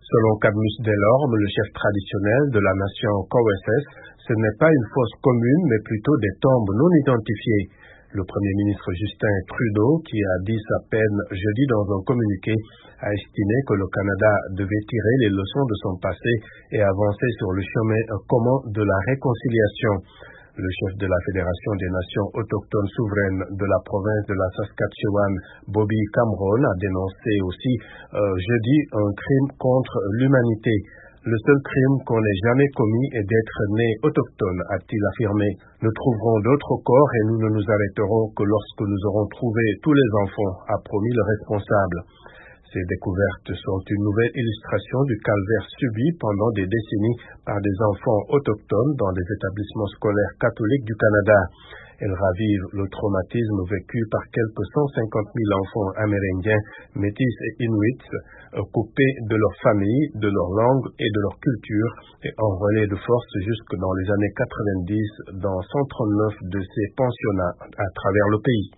Selon Cadmus Delorme, le chef traditionnel de la nation Kowesses, ce n'est pas une fosse commune, mais plutôt des tombes non identifiées. Le Premier ministre Justin Trudeau, qui a dit sa peine jeudi dans un communiqué, a estimé que le Canada devait tirer les leçons de son passé et avancer sur le chemin commun de la réconciliation. Le chef de la Fédération des Nations autochtones souveraines de la province de la Saskatchewan, Bobby Cameron, a dénoncé aussi jeudi un crime contre l'humanité. Le seul crime qu'on n'ait jamais commis est d'être né autochtone, a-t-il affirmé. Nous trouverons d'autres corps et nous ne nous arrêterons que lorsque nous aurons trouvé tous les enfants, a promis le responsable. Ces découvertes sont une nouvelle illustration du calvaire subi pendant des décennies par des enfants autochtones dans des établissements scolaires catholiques du Canada. Elles ravivent le traumatisme vécu par quelques 150 000 enfants amérindiens, métis et inuits, coupés de leur famille, de leur langue et de leur culture, et enrôlés de force jusque dans les années 90 dans 139 de ces pensionnats à travers le pays.